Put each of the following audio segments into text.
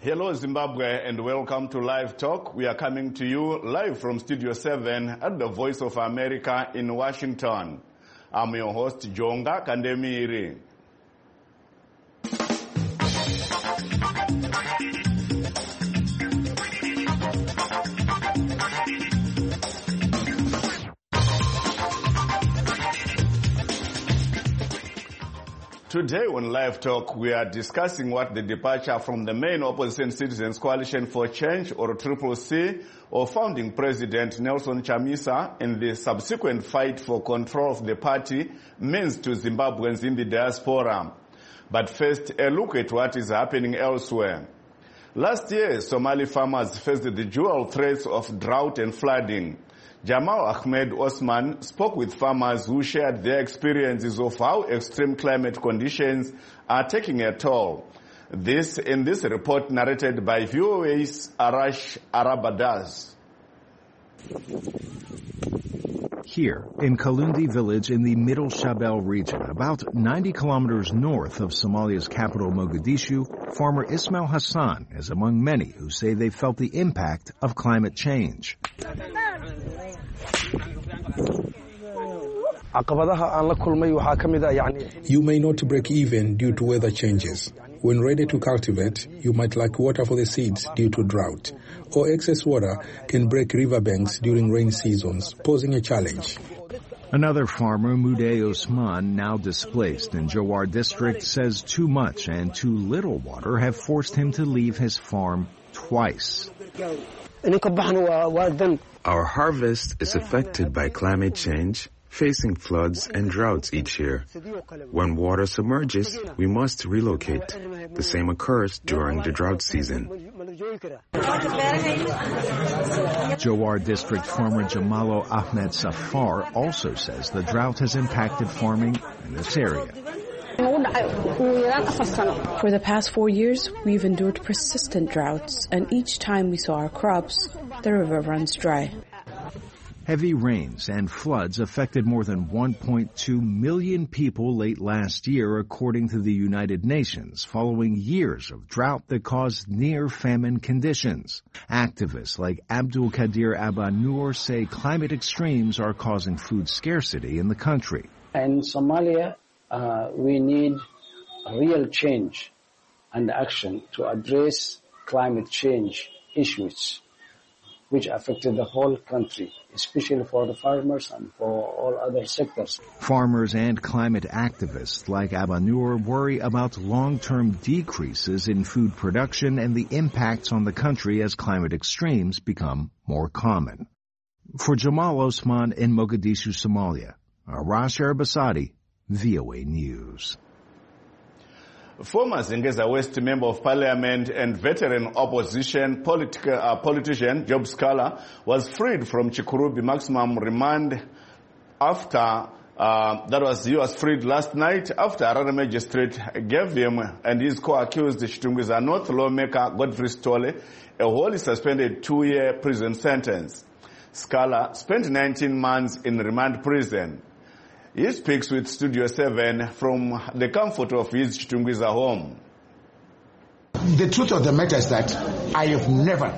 Hello Zimbabwe and welcome to Live Talk. We are coming to you live from Studio 7 at the Voice of America in Washington. I'm your host Jonga Kandemiri. Today on Live Talk, we are discussing what the departure from the main opposition Citizens Coalition for Change, or CCC, or founding President Nelson Chamisa and the subsequent fight for control of the party means to Zimbabweans in the diaspora. But first, a look at what is happening elsewhere. Last year, Somali farmers faced the dual threats of drought and flooding. Jamal Ahmed Osman spoke with farmers who shared their experiences of how extreme climate conditions are taking a toll. This in this report narrated by VOA's Arash Arabadaz. Here, in Kalundi village in the Middle Shabelle region, about 90 kilometers north of Somalia's capital Mogadishu, farmer Ismail Hassan is among many who say they felt the impact of climate change. You may not break even due to weather changes. When ready to cultivate, you might lack water for the seeds due to drought, or excess water can break riverbanks during rain seasons, posing a challenge. Another farmer, Mude Osman, now displaced in Jowar district, says too much and too little water have forced him to leave his farm twice. Our harvest is affected by climate change, facing floods and droughts each year. When water submerges, we must relocate. The same occurs during the drought season. Jowar district farmer Jamalo Ahmed Safar also says the drought has impacted farming in this area. For the past 4 years, we've endured persistent droughts, and each time we saw our crops, the river runs dry. Heavy rains and floods affected more than 1.2 million people late last year, according to the United Nations, following years of drought that caused near-famine conditions. Activists like Abdul Qadir Abanur say climate extremes are causing food scarcity in the country. In Somalia, we need real change and action to address climate change issues which affected the whole country, especially for the farmers and for all other sectors. Farmers and climate activists like Abanur worry about long-term decreases in food production and the impacts on the country as climate extremes become more common. For Jamal Osman in Mogadishu, Somalia, Arash Arabasadi, VOA News. Former Zengeza West Member of Parliament and veteran opposition politician Job Scala was freed from Chikurubi maximum remand after he was freed last night after Harare magistrate gave him and his co-accused Chitungwiza North lawmaker Godfrey Stole a wholly suspended 2-year prison sentence. Scala spent 19 months in remand prison. He speaks with Studio 7 from the comfort of his Chitungwiza home. The truth of the matter is that I have never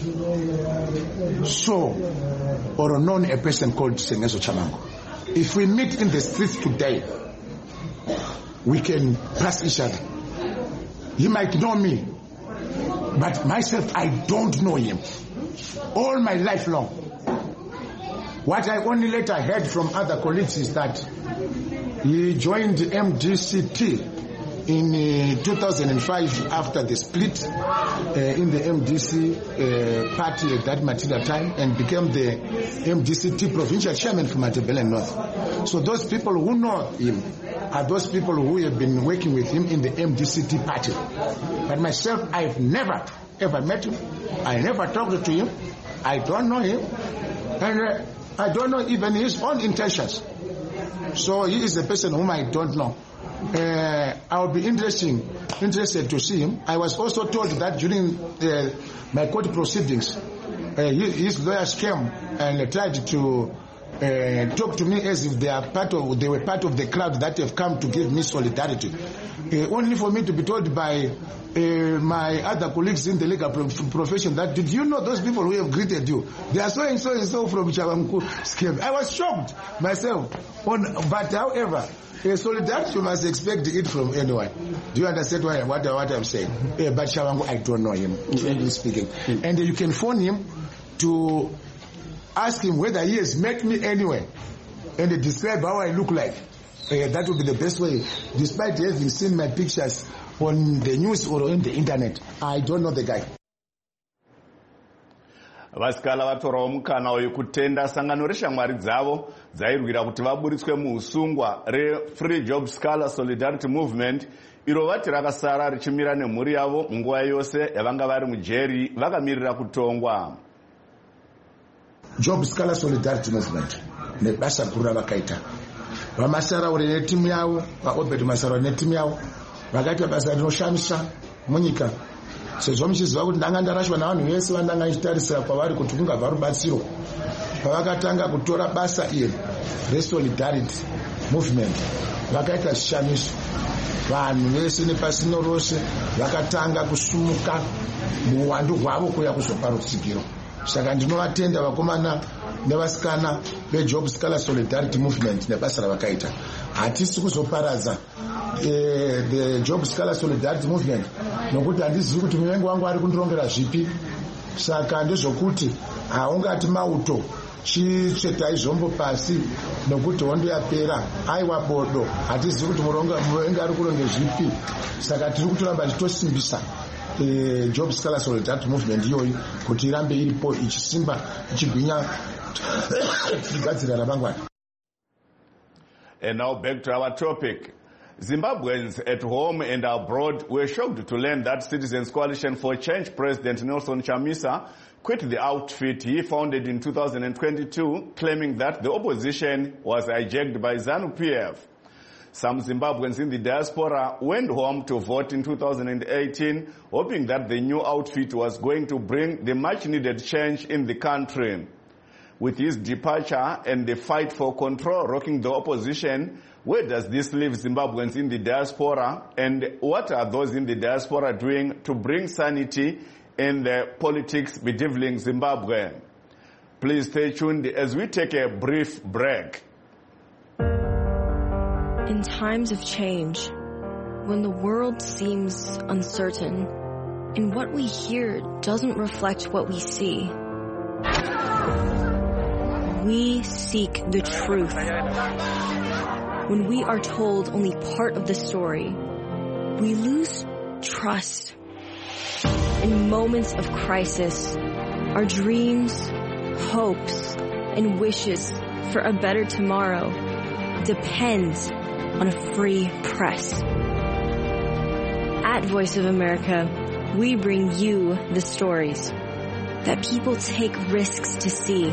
saw or known a person called Sengezo Chamango. If we meet in the streets today, we can pass each other. He might know me, but myself, I don't know him. All my life long. What I only later heard from other colleagues is that he joined MDCT in 2005 after the split in the MDC party at that material time and became the MDCT provincial chairman for Matabele North. So those people who know him are those people who have been working with him in the MDCT party. But myself, I've never ever met him. I never talked to him. I don't know him. And I don't know even his own intentions. So he is a person whom I don't know. I'll be interested to see him. I was also told that during my court proceedings, his lawyers came and tried to talk to me as if they were part of the crowd that have come to give me solidarity. Only for me to be told by my other colleagues in the legal profession that, did you know those people who have greeted you? They are so and so and so from Chawangu scheme. I was shocked myself. But however, solidarity, you must expect it from anyone. Do you understand what I'm saying? But Chawangu, I don't know him, frankly speaking. And you can phone him to ask him whether he has met me anywhere and describe how I look like. That would be the best way. Despite having seen my pictures on the news or on the internet, I don't know the guy. Vasikala vatorawo mukana wekutenda sangano reshamwari dzavo dzairwira kuti vaburitswe muusungwa reFree Job Scholar Solidarity Movement, iro vati rakasara richimira nemhuri yavo munguva yose yavanga vari mujeri vakamirira kutongwa. Job Scholar Solidarity Movement nebasa guru ravakaita. Vamasaraure netimu yavo, vaObed Masaraure netimu yavo, vakaita basa rinoshamisa munyika. Sezvo muchiziva kuti ndanga ndarashwa navanhu vese vandanga ndichitarisira kwavari kuti kungabva rubatsiro. Pavakatanga kutora basa iri reSolidarity Movement, vakaita zvishamiso. Vanhu vese nepasino rose vakatanga kusumuka muwandu hwavo kuya kuzopa rutsigiro. Saka ndinovatenda vakomana nevasikana veJob Scholar Solidarity Movement nebasa ravakaita. Hatisi kuzoparadza the Job Scholar Solidarity Movement nokuti handizivi kuti muvengi wangu ari kundirongera zvipi. Saka ndezvokuti haungati mauto chitsvetai zvombo pasi nokuti hondo yapera, aiwa bodo, hatizivi kuti muvengi ari kuronge zvipi. Saka tiri kutoramba tichitosimbisa Job Scholar Solidarity Movement iyoyi kuti irambe iripo ichisimba ichigwinya igadzira ramangwana. And now back to our topic. Zimbabweans at home and abroad were shocked to learn that Citizens Coalition for Change President Nelson Chamisa quit the outfit he founded in 2022, claiming that the opposition was hijacked by ZANU-PF. Some Zimbabweans in the diaspora went home to vote in 2018, hoping that the new outfit was going to bring the much-needed change in the country. With his departure and the fight for control rocking the opposition, where does this leave Zimbabweans in the diaspora, and what are those in the diaspora doing to bring sanity in the politics bedeviling Zimbabwe? Please stay tuned as we take a brief break. In times of change, when the world seems uncertain and what we hear doesn't reflect what we see, we seek the truth. When we are told only part of the story, we lose trust. In moments of crisis, our dreams, hopes, and wishes for a better tomorrow depends on a free press. At Voice of America, we bring you the stories that people take risks to see.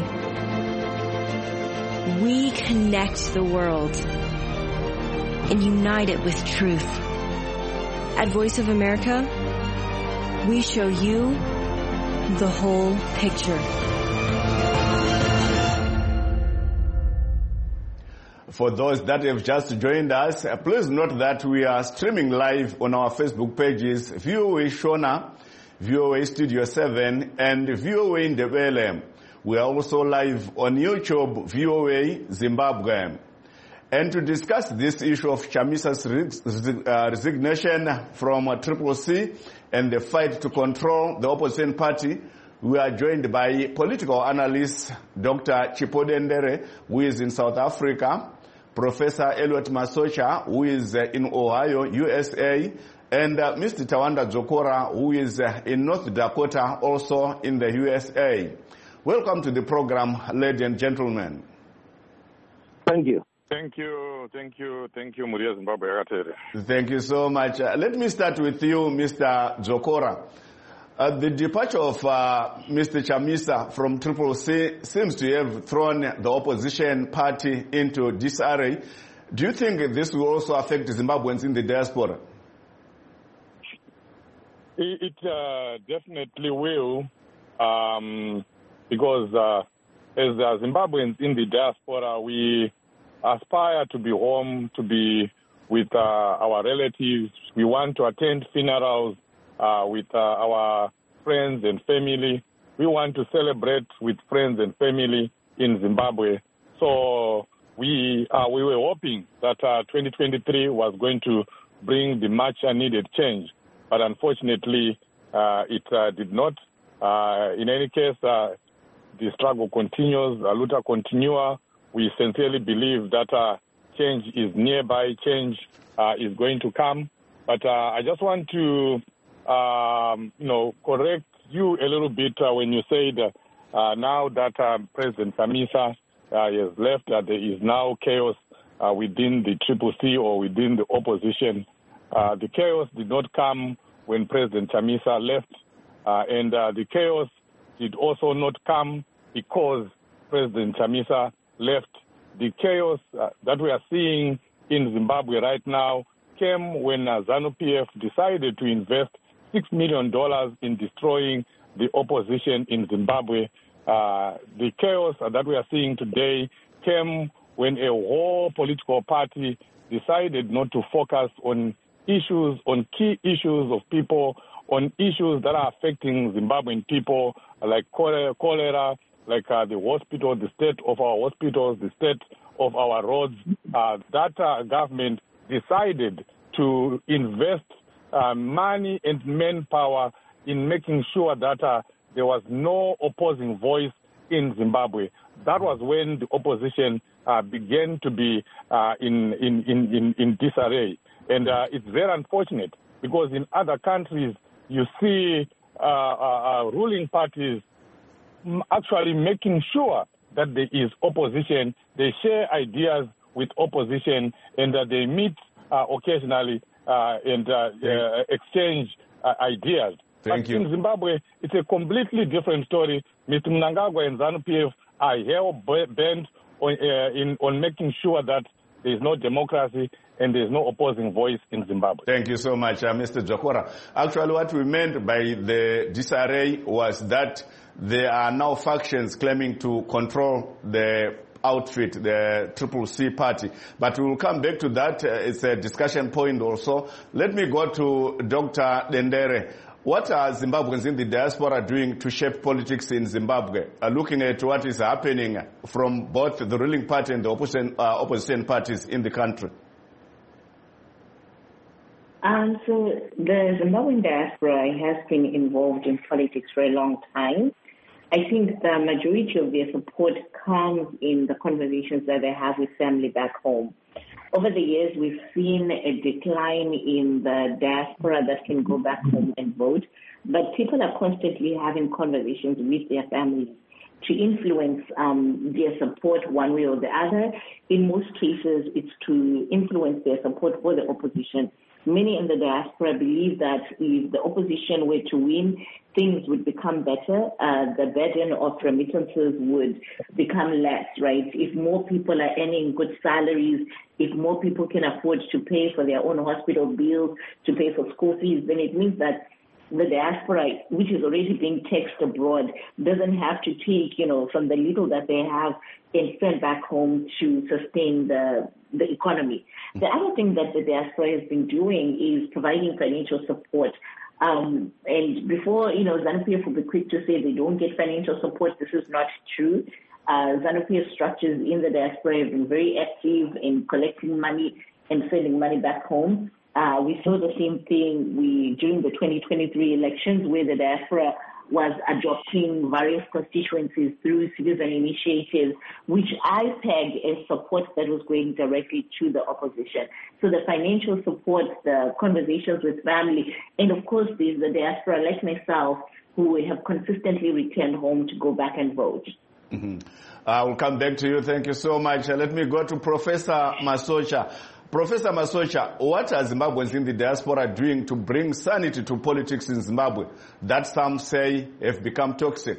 We connect the world and unite it with truth. At Voice of America, we show you the whole picture. For those that have just joined us, please note that we are streaming live on our Facebook pages, VOA Shona, VOA Studio 7, and VOA Ndebele. We are also live on YouTube, VOA Zimbabwe. And to discuss this issue of Chamisa's resignation from CCC and the fight to control the opposition party, we are joined by political analyst Dr. Chipodendere, who is in South Africa, Professor Elliot Masocha, who is in Ohio, USA, and Mr. Tawanda Dzokora, who is in North Dakota, also in the USA. Welcome to the program, ladies and gentlemen. Thank you. Thank you, Muria Zimbabwe. Thank you so much. Let me start with you, Mr. Dzokora. The departure of Mr. Chamisa from CCC seems to have thrown the opposition party into disarray. Do you think this will also affect Zimbabweans in the diaspora? It definitely will, because as Zimbabweans in the diaspora, we aspire to be home, to be with our relatives. We want to attend funerals with our friends and family. We want to celebrate with friends and family in Zimbabwe. So we were hoping that 2023 was going to bring the much needed change, but unfortunately it did not. In any case, the struggle continues, luta continua. We sincerely believe that change is nearby, change is going to come. But I just want to, correct you a little bit when you said now that President Chamisa has left, there is now chaos within the CCC or within the opposition. The chaos did not come when President Chamisa left, and the chaos did also not come because President Chamisa left. The chaos that we are seeing in Zimbabwe right now came when ZANU-PF decided to invest $6 million in destroying the opposition in Zimbabwe. The chaos that we are seeing today came when a whole political party decided not to focus on issues, on key issues of people, on issues that are affecting Zimbabwean people, like cholera, like the hospital, the state of our hospitals, the state of our roads. That government decided to invest money and manpower in making sure that there was no opposing voice in Zimbabwe. That was when the opposition began to be in disarray. And it's very unfortunate because in other countries you see ruling parties actually making sure that there is opposition, they share ideas with opposition, and that they meet occasionally and exchange ideas. Thank you. In Zimbabwe, it's a completely different story. Mr. Mnangagwa and ZANU-PF are hell-bent on making sure that there is no democracy and there is no opposing voice in Zimbabwe. Thank you so much, Mr. Jokora. Actually, what we meant by the disarray was that there are now factions claiming to control the outfit, the CCC party. But we will come back to that. It's a discussion point also. Let me go to Dr. Dendere. What are Zimbabweans in the diaspora doing to shape politics in Zimbabwe? Looking at what is happening from both the ruling party and the opposition parties in the country. So the Zimbabwean diaspora has been involved in politics for a long time. I think the majority of their support comes in the conversations that they have with family back home. Over the years, we've seen a decline in the diaspora that can go back home and vote, but people are constantly having conversations with their families to influence their support one way or the other. In most cases, it's to influence their support for the opposition. Many in the diaspora believe that if the opposition were to win, things would become better. The burden of remittances would become less, right? If more people are earning good salaries, if more people can afford to pay for their own hospital bills, to pay for school fees, then it means that the diaspora, which is already being taxed abroad, doesn't have to take, from the little that they have and send back home to sustain the economy. The other thing that the diaspora has been doing is providing financial support. And before, ZANU-PF will be quick to say they don't get financial support. This is not true. ZANU-PF structures in the diaspora have been very active in collecting money and sending money back home. We saw the same thing during the 2023 elections, where the diaspora was adopting various constituencies through citizen initiatives, which I peg as support that was going directly to the opposition. So the financial support, the conversations with family, and of course there's the diaspora like myself who have consistently returned home to go back and vote. Mm-hmm. We'll come back to you. Thank you so much. Let me go to Professor Masocha. Professor Masocha, what are Zimbabweans in the diaspora doing to bring sanity to politics in Zimbabwe that some say have become toxic?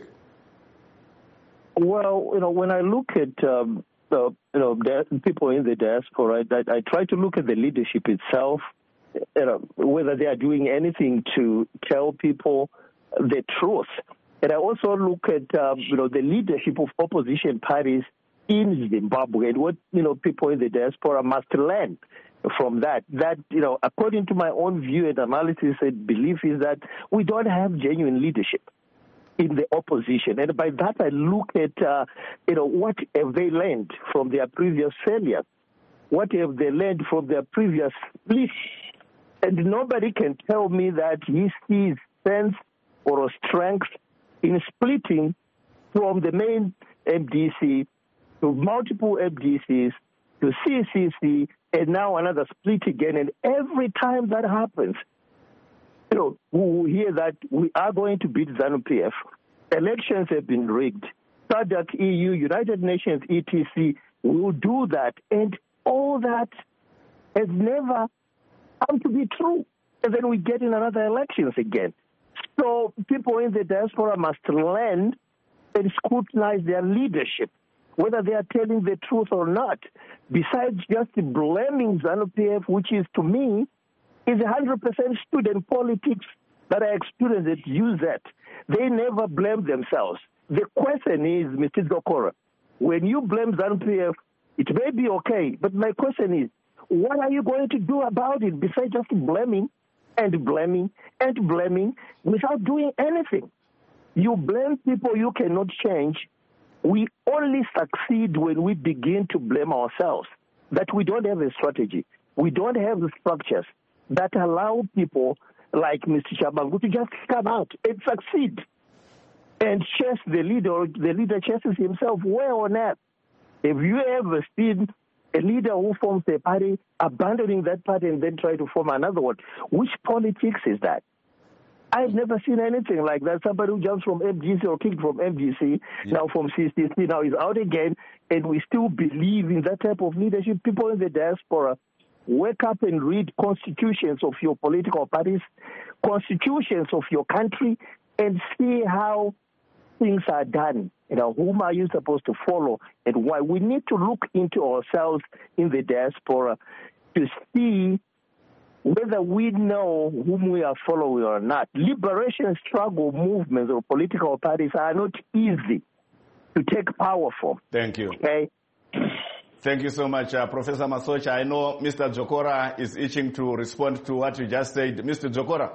Well, when I look at people in the diaspora, I try to look at the leadership itself, whether they are doing anything to tell people the truth. And I also look at, the leadership of opposition parties in Zimbabwe and what, people in the diaspora must learn from that. That, according to my own view and analysis and belief is that we don't have genuine leadership in the opposition. And by that, I look at, what have they learned from their previous failures? What have they learned from their previous splits? And nobody can tell me that he sees sense or strength in splitting from the main MDC to multiple MDCs to CCC and now another split again. And every time that happens, we hear that we are going to beat ZANU-PF. Elections have been rigged. SADC, EU, United Nations, etc. will do that. And all that has never come to be true. And then we get in another elections again. So people in the diaspora must learn and scrutinize their leadership, whether they are telling the truth or not. Besides just blaming ZANU-PF, which is, to me, is 100% student politics that I experienced at UZ. They never blame themselves. The question is, Mr. Dzokora, when you blame ZANU-PF, it may be okay, but my question is, what are you going to do about it besides just blaming and blaming and blaming without doing anything? You blame people you cannot change. We only succeed when we begin to blame ourselves, that we don't have a strategy. We don't have the structures that allow people like Mr. Shabangu to just come out and succeed and chase the leader. The leader chases himself. Where on earth have you ever seen a leader who forms a party, abandoning that party and then try to form another one? Which politics is that? I've never seen anything like that. Somebody who jumps from MGC or kicked from MGC, now from CCC, now is out again, and we still believe in that type of leadership. People in the diaspora, wake up and read constitutions of your political parties, constitutions of your country, and see how things are done. Whom are you supposed to follow and why? We need to look into ourselves in the diaspora to see whether we know whom we are following or not. Liberation struggle movements or political parties are not easy to take power from. Thank you. Okay? Thank you so much, Professor Masocha. I know Mr. Dzokora is itching to respond to what you just said. Mr. Dzokora.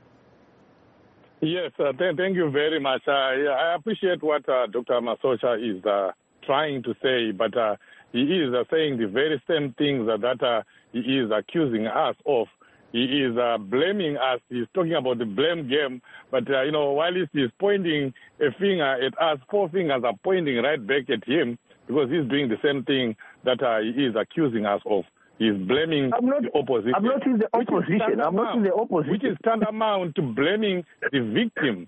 Yes, thank you very much. I appreciate what Dr. Masocha is trying to say, but he is saying the very same things that he is accusing us of. He is blaming us. He's talking about the blame game, but, while he's pointing a finger at us, 4 fingers are pointing right back at him because he's doing the same thing that he is accusing us of. He's blaming the opposition. I'm not in the opposition. I'm not in the opposition. Which is tantamount to blaming the victim,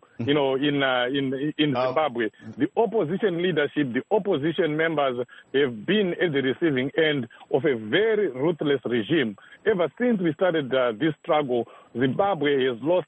in Zimbabwe. The opposition leadership, the opposition members have been at the receiving end of a very ruthless regime. Ever since we started this struggle, Zimbabwe has lost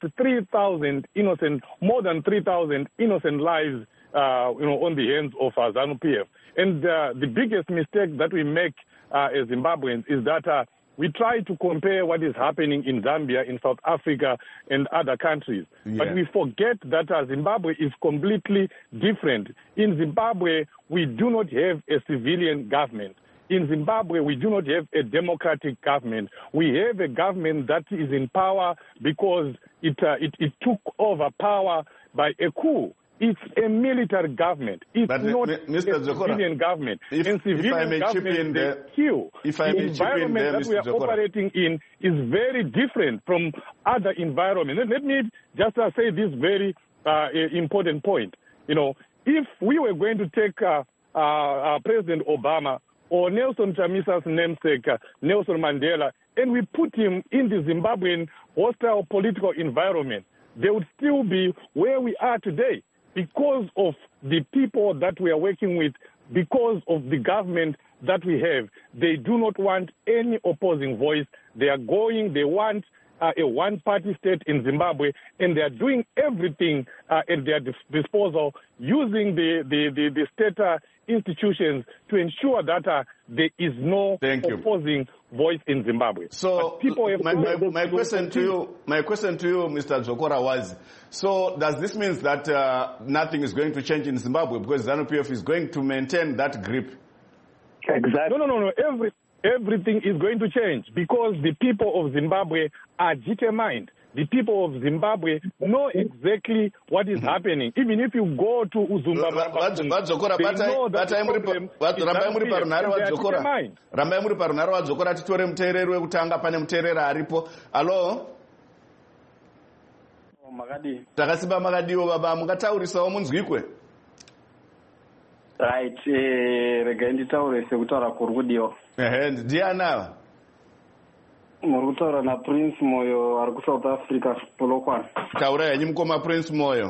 more than 3,000 innocent lives, on the hands of ZANU-PF. And the biggest mistake that we make as Zimbabweans is that we try to compare what is happening in Zambia, in South Africa, and other countries. Yeah. But we forget that Zimbabwe is completely different. In Zimbabwe, we do not have a civilian government. In Zimbabwe, we do not have a democratic government. We have a government that is in power because it took over power by a coup. It's a military government. It's not Mr. a civilian government. And civilian government, they kill. The environment that we are operating in is very different from other environments. Let me just say this very important point. If we were going to take President Obama or Nelson Chamisa's namesake, Nelson Mandela, and we put him in the Zimbabwean hostile political environment, they would still be where we are today. Because of the people that we are working with, because of the government that we have, they do not want any opposing voice. They want a one-party state in Zimbabwe, and they are doing everything at their disposal, using the state institutions to ensure that there is no opposing voice in Zimbabwe. So my question to you, Mr. Dzokora, was, so does this mean that nothing is going to change in Zimbabwe because ZANU-PF is going to maintain that grip? Exactly. No. Everything is going to change because the people of Zimbabwe are determined. The people of Zimbabwe know exactly what is happening. Even if you go to Zimbabwe, they know that the problem Rambai muri parunhare wadzokora titore muteereri wekutanga pane muteereri aripo. Alo? Takasimba makadiwo baba, mungataurisawo munzwikwe? Right, regai nditaure sekutaura kuri kudiwa. Ndiana? Muri kutaura na Prince Moyo ari kuSouth Africa Polokwane. Taura henyu mukoma Prince Moyo.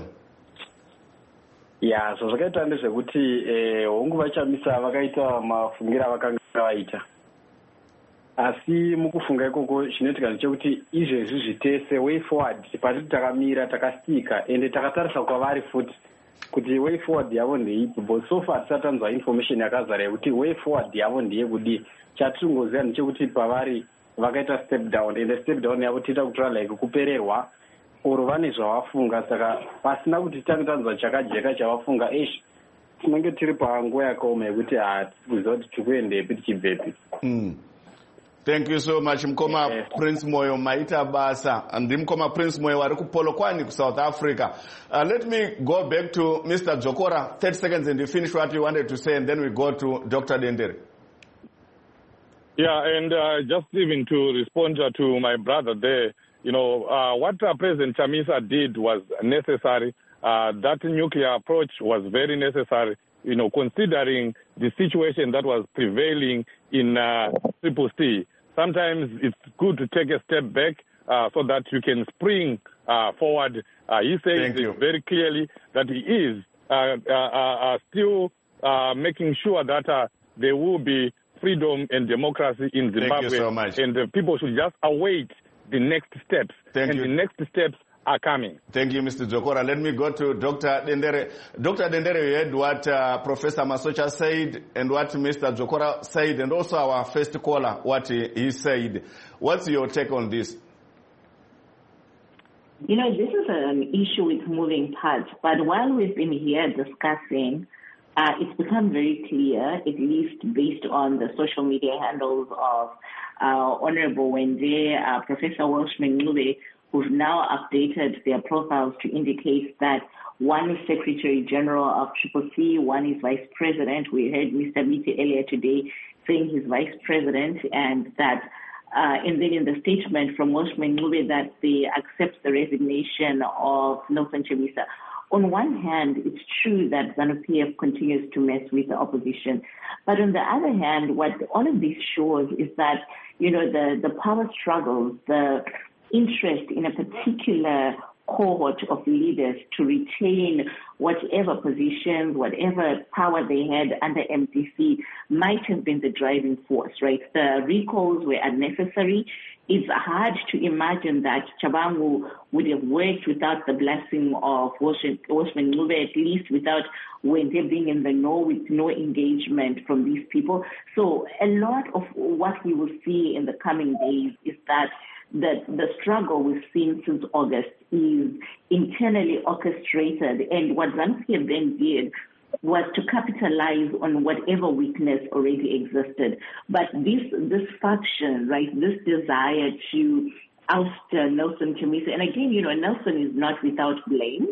Ya, so zvakaita ndezvekuti hongu vachamisa vakaita mafungira avakanga vaita. Asi mukufunga ikoko chinoitika ndechekuti izvezvi zvitese way forward patiti takamira takastika ende takatarisa kwavari futi kuti way forward yavo ndeipi, but so far tisatanzwa information yakazara yekuti way forward yavo ndeyekudii. Chatiringoziva ndechekuti pavari vakaita step down ende step down yavo tiita kutora like kupererwa oro vane zvavafunga, saka pasina kuti tangotanzwa chakajeka chavafunga tinenge tiri panguva yakaoma yekuti kuziva kuti tikuendepi tichibvepi. Thank you so much, Mkoma Prince Moyo maita basa. Mkoma Prince Moyo wari kuPolokwane South Africa. Let me go back to Mr. Dzokora, 30 seconds, and you finish what you wanted to say, and then we go to Dr. Dendere. Yeah, and just even to respond to my brother there, what President Chamisa did was necessary. That nuclear approach was very necessary, considering the situation that was prevailing in CCC. Sometimes it's good to take a step back so that you can spring forward. He says very clearly that he is still making sure that there will be freedom and democracy in Zimbabwe. Thank you so much. And people should just await the next steps. The next steps are coming. Thank you, Mr. Dzokora. Let me go to Dr. Dendere. Dr. Dendere, you heard what Professor Masocha said and what Mr. Dzokora said, and also our first caller, what he said. What's your take on this? This is an issue with moving parts, but while we've been here discussing, it's become very clear, at least based on the social media handles of Honorable Wende, Professor Welshman Ncube, who've now updated their profiles to indicate that one is Secretary General of CCC, one is Vice President. We heard Mr. Biti earlier today saying he's Vice President, and that and then in the statement from Welshman Ncube that they accept the resignation of Nelson Chamisa. On one hand, it's true that ZANU-PF continues to mess with the opposition. But on the other hand, what all of this shows is that, the power struggles, the interest in a particular cohort of leaders to retain whatever positions, whatever power they had under MDC might have been the driving force, right? The recalls were unnecessary. It's hard to imagine that Chabangu would have worked without the blessing of Welshman Ncube, at least without Wende being in the know, with no engagement from these people. So a lot of what we will see in the coming days is that the struggle we've seen since August is internally orchestrated, and what ZANU-PF then did was to capitalize on whatever weakness already existed. But this faction, right, this desire to oust Nelson Chamisa, and again, Nelson is not without blame.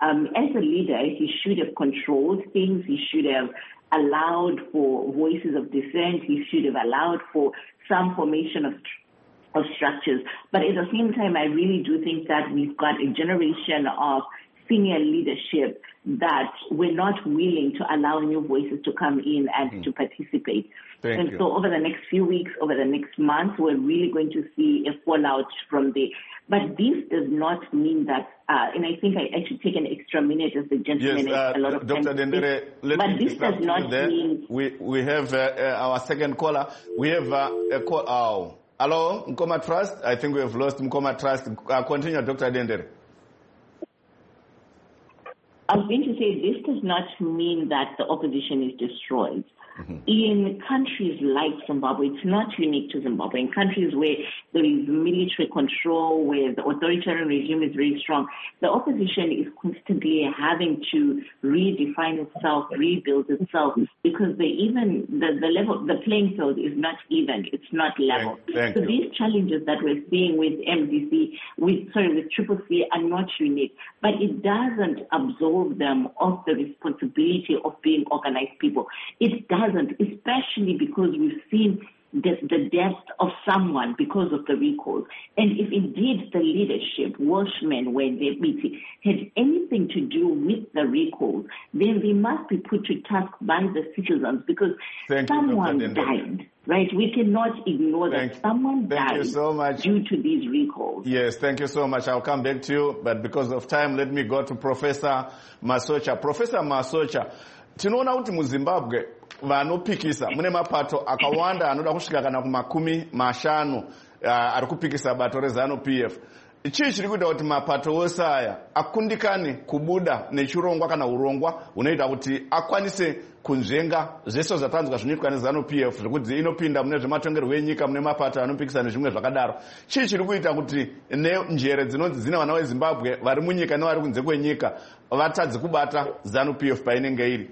As a leader, he should have controlled things. He should have allowed for voices of dissent. He should have allowed for some formation of structures. But at the same time, I really do think that we've got a generation of senior leadership that we're not willing to allow new voices to come in and to participate. Thank you. So over the next few weeks, over the next month, we're really going to see a fallout from there. But this does not mean that, and I think I should take an extra minute as the gentleman has a lot of Dr. time. Dendere, let but me this does not mean... We have our second caller. We have a call. Hello, Mkoma Trust. I think we have lost Mkoma Trust. Continue, Dr. Dendere. I was going to say this does not mean that the opposition is destroyed. In countries like Zimbabwe, it's not unique to Zimbabwe. In countries where there is military control, where the authoritarian regime is very strong, the opposition is constantly having to redefine itself, rebuild itself, because the playing field is not even, it's not level. So these challenges that we're seeing with MDC, with Triple C are not unique, but it doesn't absolve them of the responsibility of being organized people. It doesn't, especially because we've seen the death of someone because of the recalls. And if indeed the leadership, Welshman, when they're meeting, had anything to do with the recalls, then they must be put to task by the citizens because someone died. Right? We cannot ignore that someone died due to these recalls. Yes, thank you so much. I'll come back to you, but because of time, let me go to Professor Masocha. Professor Masocha, tinoona kuti muZimbabwe vanopikisa mune mapato akawanda anoda kusvika kana kumakumi mashanu ari kupikisa bato reZANU-PF. Chii chiri kuita kuti mapato ose aya akundikane kubuda nechirongwa kana urongwa hunoita kuti akwanise kunzvenga zvese zvatanzwa zvinoitwa neZANU-PF zvekuti inopinda mune zvematongerwo enyika mune mapato anopikisa nezvimwe zvakadaro? Chii chiri kuita kuti nenjere dzinonzi dzine vana veZimbabwe vari munyika nevari kunze kwenyika vatadze kubata ZANU-PF painenge iri?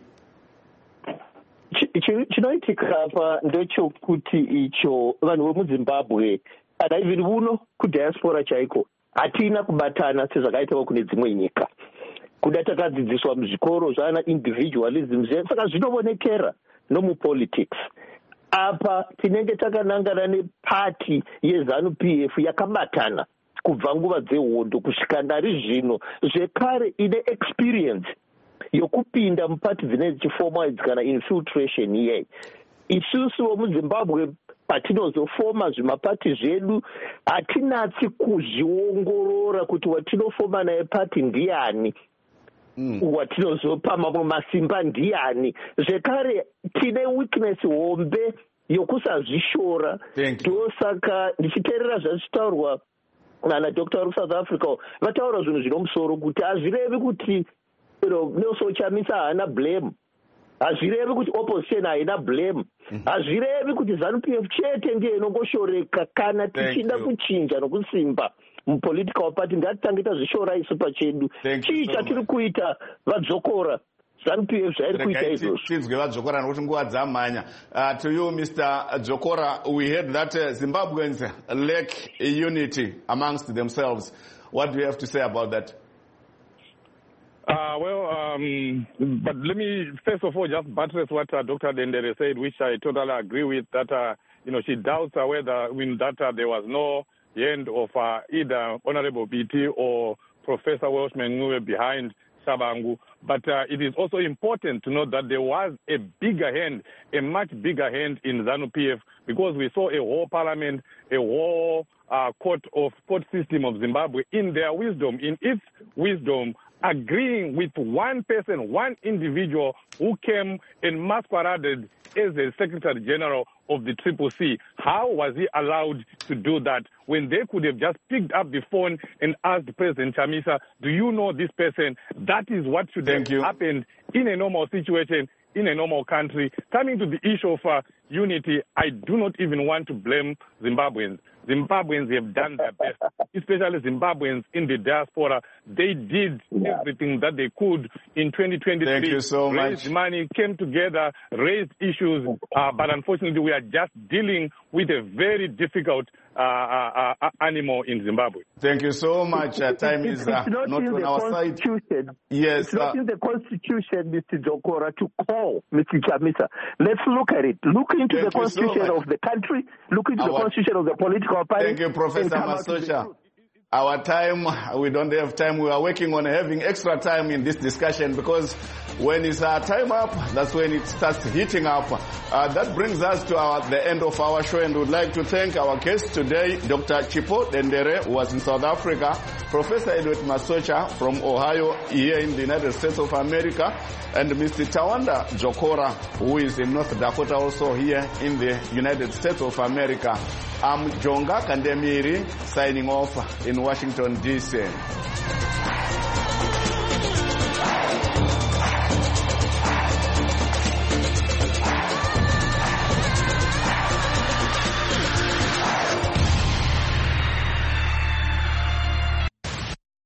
Chinoitika apa ndechokuti icho vanhu vemuZimbabwe kana even uno kudiaspora chaiko hatina kubatana sezvakaitawo kune dzimwe nyika. Kuda takadzidziswa muzvikoro zvana individualism saka zvinoonekera nomupolitics. Apa tinenge takanangana nepati yeZANU-PF yakabatana kubva nguva dzehondo kusvika ndari zvino zvekare ine experience yokupinda mupati dzine dzichifoma kana infiltration iyei. Isusu vomuZimbabwe patinozofoma zvimapati zvedu hatinatsi kuzviongorora kuti watinofoma naye pati ndiani, watinozopa mamwe masimba ndiani. Zvekare tine weakness hombe yokusazvishora. Ndosaka ndichiteerera zvazvitaurwa nana Dr. South Africa vataura zvinhu zvinomusoro kuti hazvirevi kuti Nelson Chamisa haana blame, hazvirevi kuti opposition haina blame, hazvirevi kuti ZANU-PF chete ndiye inongoshoreka kana tichida kuchinja nokusimba mupolitical party. Ngatitange tazvishora isu pachedu. Chii chatiri kuita vadzokora ZANU-PF zvairi kuita izvozvo? Tinzwe vadzokora nokuti nguva dzamhanya. To you, Mr. Dzokora, we heard that Zimbabweans lack unity amongst themselves. What do you have to say about that? But let me first of all just buttress what Dr. Dendere said, which I totally agree with, that she doubts whether there was no hand of either Honorable BT or Professor Welshman Ncube behind Shabangu. But it is also important to note that there was a bigger hand, a much bigger hand in ZANU-PF, because we saw a whole parliament, a whole court system of Zimbabwe in their wisdom, in its wisdom, agreeing with one person, one individual who came and masqueraded as the Secretary General of the Triple C. How was he allowed to do that when they could have just picked up the phone and asked President Chamisa, do you know this person? That is what should have happened in a normal situation, in a normal country. Coming to the issue of unity, I do not even want to blame Zimbabweans. Zimbabweans have done their best, especially Zimbabweans in the diaspora. They did everything that they could in 2023. Thank you so much. Raised money, came together, raised issues, but unfortunately we are just dealing with a very difficult animal in Zimbabwe. Thank you so much. Time is not on our side. Yes, it's not in the Constitution, Mr. Dzokora, to call Mr. Chamisa. Let's look at it. Look into the Constitution of the country. Look into the Constitution of the political party. Thank you, Professor Masocha. Our time, we don't have time. We are working on having extra time in this discussion because when it's our time up, that's when it starts heating up. That brings us to the end of our show, and we'd like to thank our guest today, Dr. Chipo Dendere, who was in South Africa, Professor Edward Masocha from Ohio, here in the United States of America, and Mr. Tawanda Dzokora, who is in North Dakota, also here in the United States of America. I'm Jonga Kandemiri, signing off in Washington, D.C. Africa.